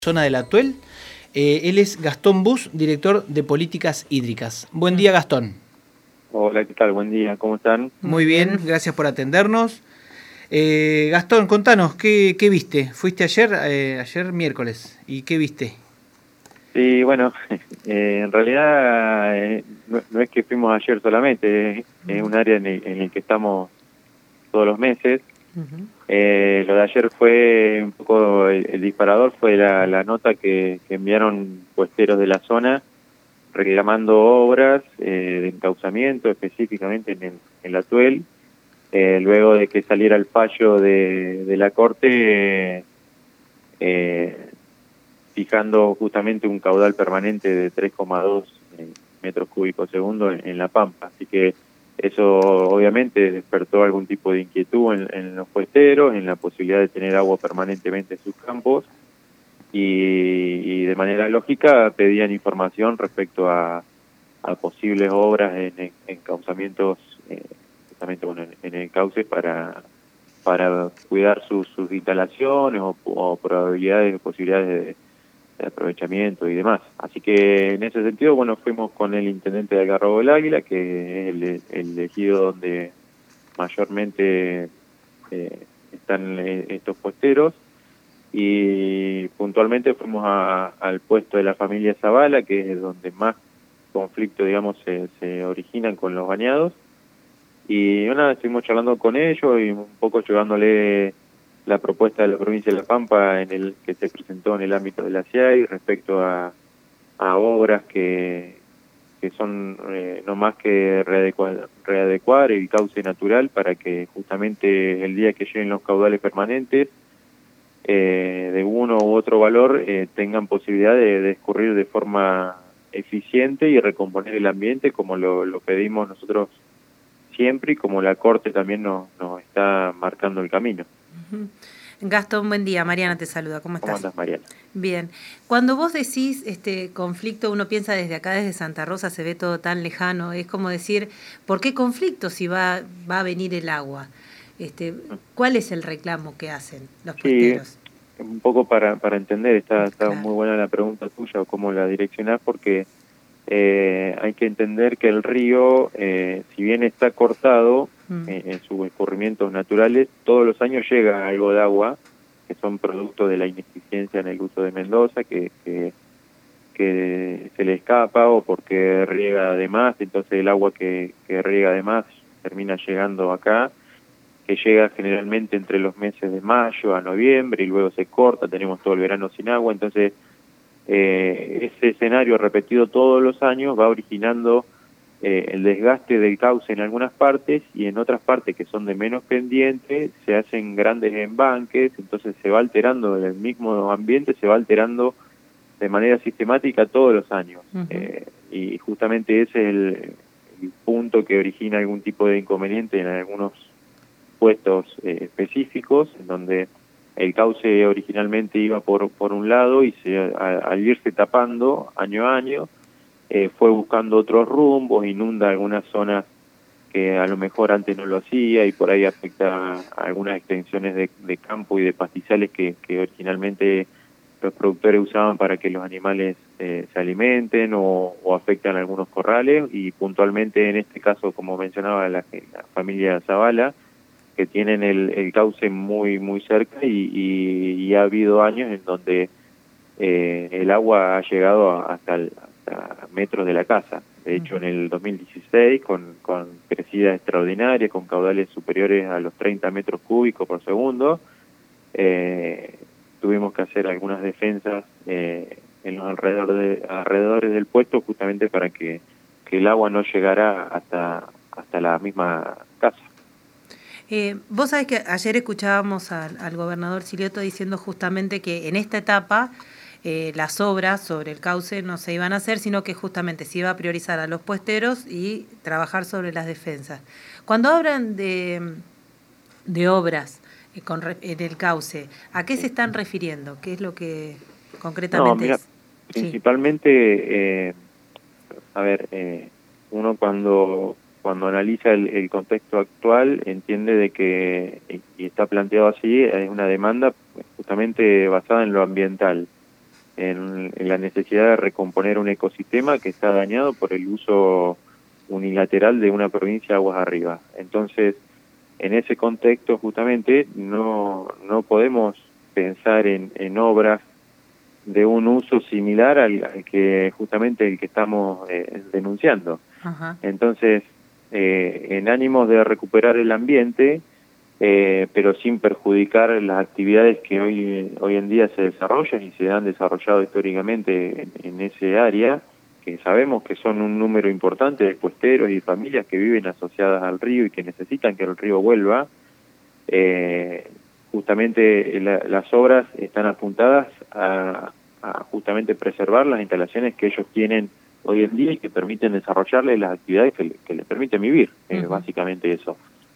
Zona del Atuel. Él es Gastón Bus, director de Políticas Hídricas. Buen día, Gastón. Hola, ¿qué tal? Buen día, ¿cómo están? Muy bien, gracias por atendernos. Gastón, contanos, ¿qué viste? Fuiste ayer miércoles, ¿y qué viste? Sí, bueno, en realidad no es que fuimos ayer solamente, es un área en el que estamos todos los meses. Lo de ayer fue un poco el disparador, fue la nota que enviaron puesteros de la zona reclamando obras de encauzamiento específicamente en el Atuel, luego de que saliera el fallo de la Corte fijando justamente un caudal permanente de 3,2 metros cúbicos segundo en La Pampa. Así que eso obviamente despertó algún tipo de inquietud en los puesteros, en la posibilidad de tener agua permanentemente en sus campos, y de manera lógica pedían información respecto a posibles obras en encauzamientos, justamente bueno, en el cauce para cuidar sus instalaciones o probabilidades, posibilidades de aprovechamiento y demás. Así que en ese sentido, bueno, fuimos con el intendente de Algarrobo del Águila, que es el ejido donde mayormente están estos puesteros, y puntualmente fuimos al puesto de la familia Zavala, que es donde más conflicto, digamos, se originan con los bañados. Y una estuvimos charlando con ellos y un poco llevándole la propuesta de la provincia de La Pampa en el que se presentó en el ámbito de la CIAI respecto a obras que son no más que readecuar el cauce natural para que justamente el día que lleguen los caudales permanentes de uno u otro valor tengan posibilidad de escurrir de forma eficiente y recomponer el ambiente como lo pedimos nosotros siempre, y como la Corte también nos está marcando el camino. Gastón, buen día. Mariana te saluda. ¿Cómo estás? ¿Cómo andas, Mariana? Bien. Cuando vos decís conflicto, uno piensa desde acá, desde Santa Rosa, se ve todo tan lejano. Es como decir, ¿por qué conflicto si va a venir el agua? ¿Cuál es el reclamo que hacen los puesteros? Sí, un poco para entender, está Claro. muy buena la pregunta tuya o cómo la direccionás, porque hay que entender que el río, si bien está cortado en sus escurrimientos naturales, todos los años llega algo de agua, que son productos de la ineficiencia en el uso de Mendoza, que se le escapa o porque riega de más, entonces el agua que riega de más termina llegando acá, que llega generalmente entre los meses de mayo a noviembre y luego se corta, tenemos todo el verano sin agua. Entonces ese escenario repetido todos los años va originando el desgaste del cauce en algunas partes, y en otras partes que son de menos pendiente se hacen grandes embanques, entonces se va alterando el mismo ambiente, se va alterando de manera sistemática todos los años. Y justamente ese es el punto que origina algún tipo de inconveniente en algunos puestos específicos, en donde el cauce originalmente iba por un lado y al irse tapando año a año, fue buscando otros rumbos, inunda algunas zonas que a lo mejor antes no lo hacía, y por ahí afecta a algunas extensiones de campo y de pastizales que originalmente los productores usaban para que los animales se alimenten, o afectan algunos corrales, y puntualmente en este caso, como mencionaba la familia Zavala, que tienen el cauce muy cerca, y ha habido años en donde el agua ha llegado hasta metros de la casa. De hecho, en el 2016, con crecidas extraordinarias, con caudales superiores a los 30 metros cúbicos por segundo, tuvimos que hacer algunas defensas en los alrededores del puesto, justamente para que el agua no llegara hasta la misma casa. Vos sabés que ayer escuchábamos al gobernador Silioto diciendo justamente que en esta etapa las obras sobre el cauce no se iban a hacer, sino que justamente se iba a priorizar a los puesteros y trabajar sobre las defensas. Cuando hablan de obras en el cauce, ¿a qué se están refiriendo? ¿Qué es lo que concretamente mira, es? Principalmente, uno cuando analiza el contexto actual entiende de que, y está planteado así, es una demanda justamente basada en lo ambiental. en la necesidad de recomponer un ecosistema que está dañado por el uso unilateral de una provincia aguas arriba. Entonces, en ese contexto justamente no podemos pensar en obras de un uso similar al que justamente el que estamos denunciando. Ajá. Entonces, en ánimos de recuperar el ambiente, pero sin perjudicar las actividades que hoy en día se desarrollan y se han desarrollado históricamente en ese área, que sabemos que son un número importante de puesteros y familias que viven asociadas al río y que necesitan que el río vuelva. Justamente las obras están apuntadas a justamente preservar las instalaciones que ellos tienen hoy en día y que permiten desarrollarles las actividades que les permiten vivir, básicamente eso.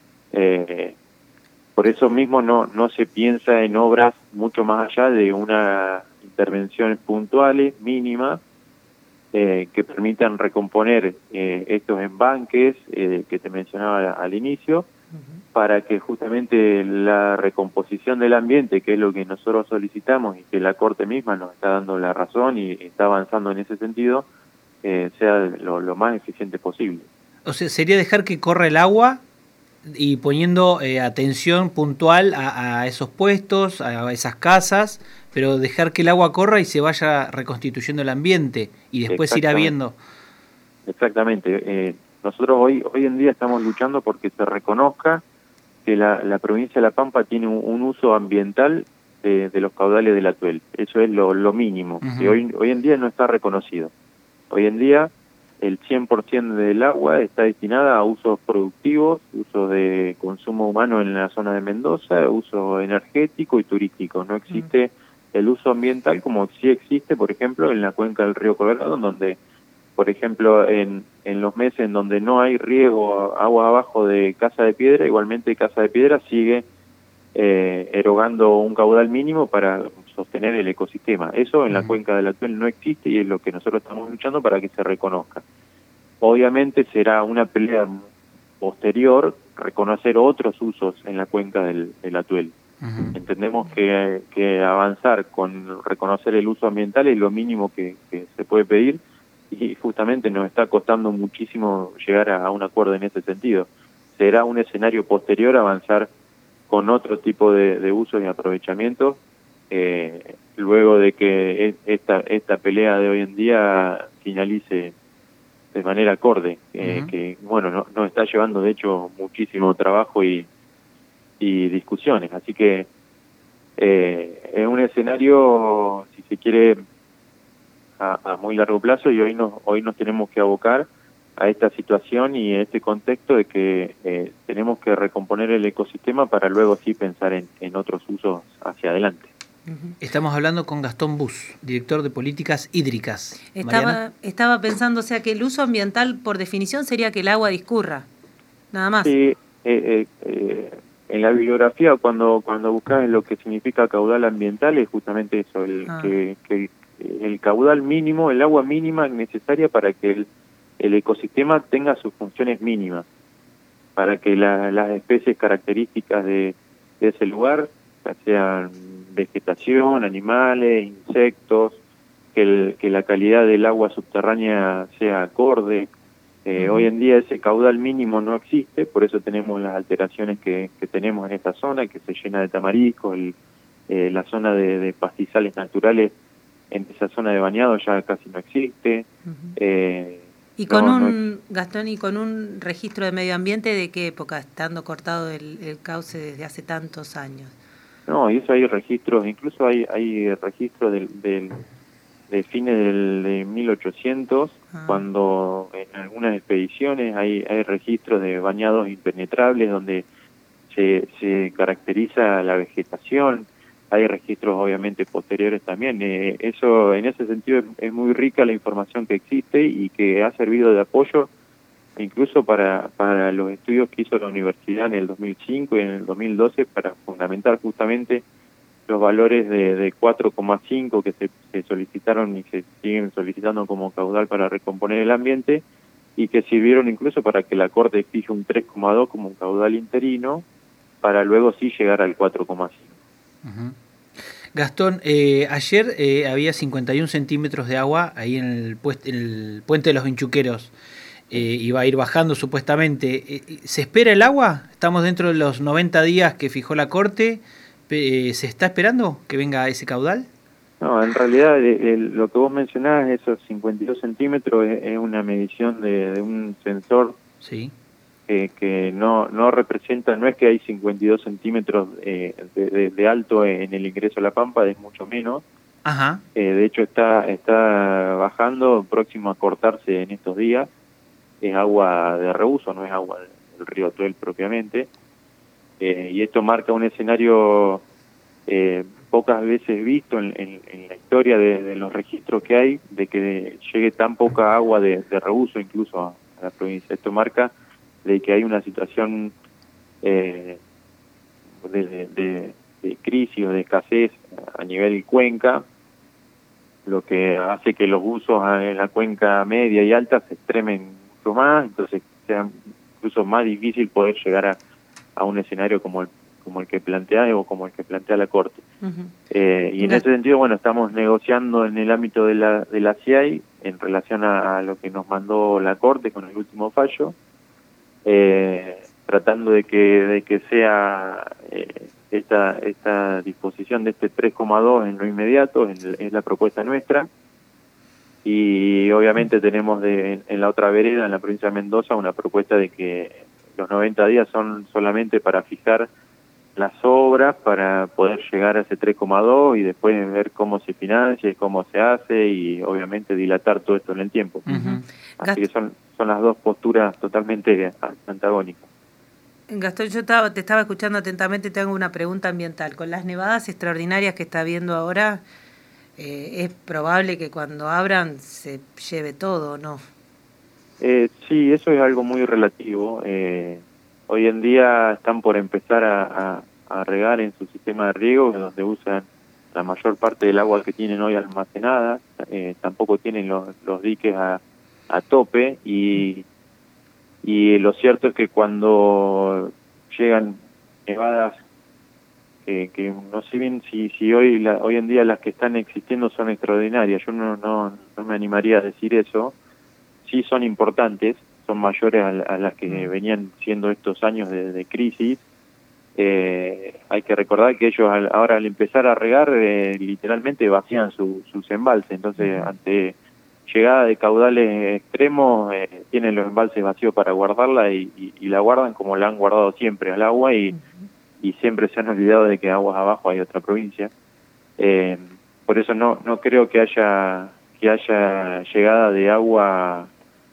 Por eso mismo no se piensa en obras mucho más allá de una intervenciones puntuales, mínimas, que permitan recomponer estos embanques que te mencionaba al inicio, para que justamente la recomposición del ambiente, que es lo que nosotros solicitamos y que la Corte misma nos está dando la razón y está avanzando en ese sentido, sea lo más eficiente posible. O sea, sería dejar que corra el agua y poniendo atención puntual a esos puestos, a esas casas, pero dejar que el agua corra y se vaya reconstituyendo el ambiente y después irá viendo. Exactamente. Nosotros hoy en día estamos luchando porque se reconozca que la provincia de La Pampa tiene un uso ambiental de los caudales del Atuel. Eso es lo mínimo, que hoy en día no está reconocido. Hoy en día el 100% del agua está destinada a usos productivos, usos de consumo humano en la zona de Mendoza, uso energético y turístico. No existe el uso ambiental como sí existe, por ejemplo, en la cuenca del río Colorado, donde, por ejemplo, en los meses en donde no hay riego agua abajo de Casa de Piedra, igualmente Casa de Piedra sigue erogando un caudal mínimo para sostener el ecosistema. Eso en la cuenca del Atuel no existe y es lo que nosotros estamos luchando para que se reconozca. Obviamente será una pelea posterior reconocer otros usos en la cuenca del Atuel. Entendemos que avanzar con reconocer el uso ambiental es lo mínimo que se puede pedir, y justamente nos está costando muchísimo llegar a un acuerdo en ese sentido. Será un escenario posterior avanzar con otro tipo de uso y aprovechamiento, luego de que esta pelea de hoy en día finalice de manera acorde, que bueno, nos está llevando de hecho muchísimo trabajo y discusiones. Así que es un escenario, si se quiere, a muy largo plazo, y hoy nos tenemos que abocar a esta situación y a este contexto de que tenemos que recomponer el ecosistema para luego sí pensar en otros usos hacia adelante. Estamos hablando con Gastón Bus, director de Políticas Hídricas. Estaba pensando, o sea, que el uso ambiental por definición sería que el agua discurra, nada más. Sí, en la bibliografía cuando buscas lo que significa caudal ambiental es justamente eso, que el caudal mínimo, el agua mínima necesaria para que el ecosistema tenga sus funciones mínimas, para que las especies características de ese lugar, ya sean vegetación, animales, insectos, que la calidad del agua subterránea sea acorde. Hoy en día ese caudal mínimo no existe, por eso tenemos las alteraciones que tenemos en esta zona, que se llena de tamariscos, la zona de pastizales naturales en esa zona de bañado ya casi no existe. Y con Gastón, y con un registro de medio ambiente, ¿de qué época, estando cortado el cauce desde hace tantos años? No, y eso hay registros, incluso hay registros de fines de 1800, cuando en algunas expediciones hay registros de bañados impenetrables donde se caracteriza la vegetación. Hay registros obviamente posteriores también. Eso, en ese sentido, es muy rica la información que existe y que ha servido de apoyo incluso para los estudios que hizo la universidad en el 2005 y en el 2012 para fundamentar justamente los valores de 4,5 que se solicitaron y se siguen solicitando como caudal para recomponer el ambiente, y que sirvieron incluso para que la Corte exija un 3,2 como un caudal interino para luego sí llegar al 4,5. Gastón, ayer había 51 centímetros de agua ahí en el puente de los Vinchuqueros. Iba a ir bajando supuestamente. ¿Se espera el agua? Estamos dentro de los 90 días que fijó la Corte. ¿Se está esperando que venga ese caudal? No, en realidad lo que vos mencionás, esos 52 centímetros, es una medición de un sensor. Sí. Que no representa, no es que hay 52 centímetros de alto en el ingreso a La Pampa, es mucho menos. Ajá. De hecho está bajando, próximo a cortarse en estos días. Es agua de reuso, no es agua del río Atuel propiamente. Y esto marca un escenario pocas veces visto en la historia de los registros que hay, de que llegue tan poca agua de reuso incluso a la provincia. Esto marca de que hay una situación de crisis o de escasez a nivel cuenca, lo que hace que los usos en la cuenca media y alta se extremen mucho más, entonces sea incluso más difícil poder llegar a un escenario como el que plantea o como el que plantea la Corte. Y en ese sentido, bueno, estamos negociando en el ámbito de la CIAI en relación a lo que nos mandó la Corte con el último fallo, tratando de que sea esta disposición de este 3,2 en lo inmediato, es la propuesta nuestra, y obviamente tenemos en la otra vereda, en la provincia de Mendoza, una propuesta de que los 90 días son solamente para fijar las obras, para poder llegar a ese 3,2 y después ver cómo se financia y cómo se hace, y obviamente dilatar todo esto en el tiempo. Así que son las dos posturas totalmente antagónicas. Gastón, yo te estaba escuchando atentamente y te hago una pregunta ambiental. Con las nevadas extraordinarias que está habiendo ahora, ¿es probable que cuando abran se lleve todo o no? Sí, eso es algo muy relativo. Hoy en día están por empezar a regar en su sistema de riego, donde usan la mayor parte del agua que tienen hoy almacenada. Tampoco tienen los diques a tope, y lo cierto es que cuando llegan nevadas que no sé bien si hoy en día las que están existiendo son extraordinarias, yo no me animaría a decir eso. Sí son importantes, son mayores a las que venían siendo estos años de crisis. Hay que recordar que ellos ahora al empezar a regar literalmente vacían sus embalses, entonces ante llegada de caudales extremos tienen los embalses vacíos para guardarla y la guardan como la han guardado siempre al agua, y siempre se han olvidado de que aguas abajo hay otra provincia. Por eso no creo que haya llegada de agua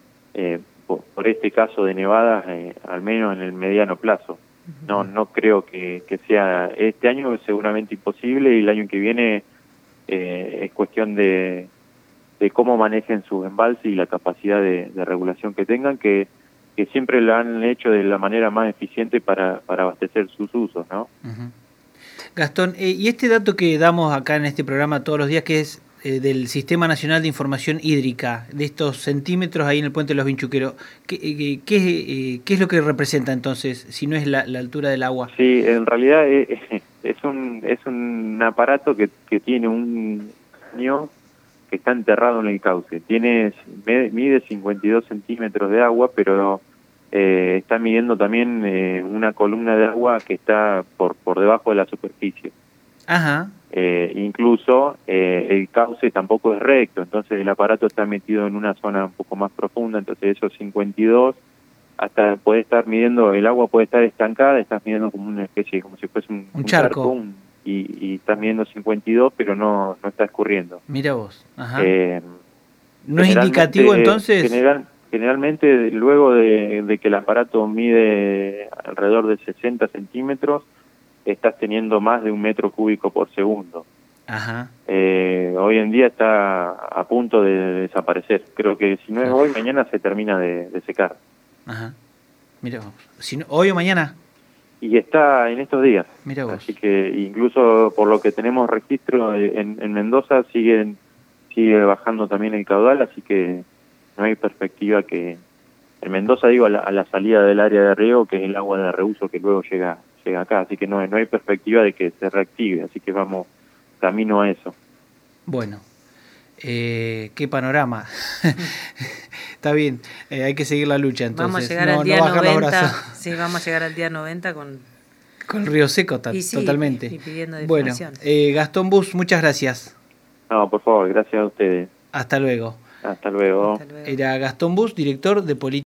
por este caso de nevadas, al menos en el mediano plazo. No creo que sea este año, seguramente imposible, y el año que viene es cuestión de cómo manejen sus embalses y la capacidad de regulación que tengan, que siempre lo han hecho de la manera más eficiente para abastecer sus usos, ¿no? Gastón, y este dato que damos acá en este programa todos los días, que es del Sistema Nacional de Información Hídrica, de estos centímetros ahí en el puente de los Vinchuqueros, ¿qué es lo que representa entonces, si no es la altura del agua? Sí, en realidad es un aparato que tiene un caño que está enterrado en el cauce. Mide 52 centímetros de agua, pero está midiendo también una columna de agua que está por debajo de la superficie. Ajá. Incluso el cauce tampoco es recto, entonces el aparato está metido en una zona un poco más profunda, entonces esos 52 hasta puede estar midiendo, el agua puede estar estancada, estás midiendo como una especie, como si fuese un charco, y estás midiendo 52, pero no está escurriendo. Mira vos. Ajá. ¿No es indicativo entonces? Generalmente luego de que el aparato mide alrededor de 60 centímetros, estás teniendo más de 1 metro cúbico por segundo. Ajá. Hoy en día está a punto de desaparecer. Creo que si no es hoy, mañana se termina de secar. Ajá. Mira vos. ¿Hoy o mañana? Y está en estos días. Mira vos. Así que incluso por lo que tenemos registro en Mendoza sigue bajando también el caudal, así que no hay perspectiva que... En Mendoza digo a la salida del área de riego, que es el agua de reuso que luego llega acá, así que no hay perspectiva de que se reactive, así que vamos camino a eso. Bueno, qué panorama. Está bien, hay que seguir la lucha entonces. Vamos a llegar al día 90. Sí, vamos a llegar al día 90 con Río Seco, totalmente. Y pidiendo definición. Bueno, Gastón Bus, muchas gracias. No, por favor, gracias a ustedes. Hasta luego. Hasta luego. Era Gastón Bus, director de política.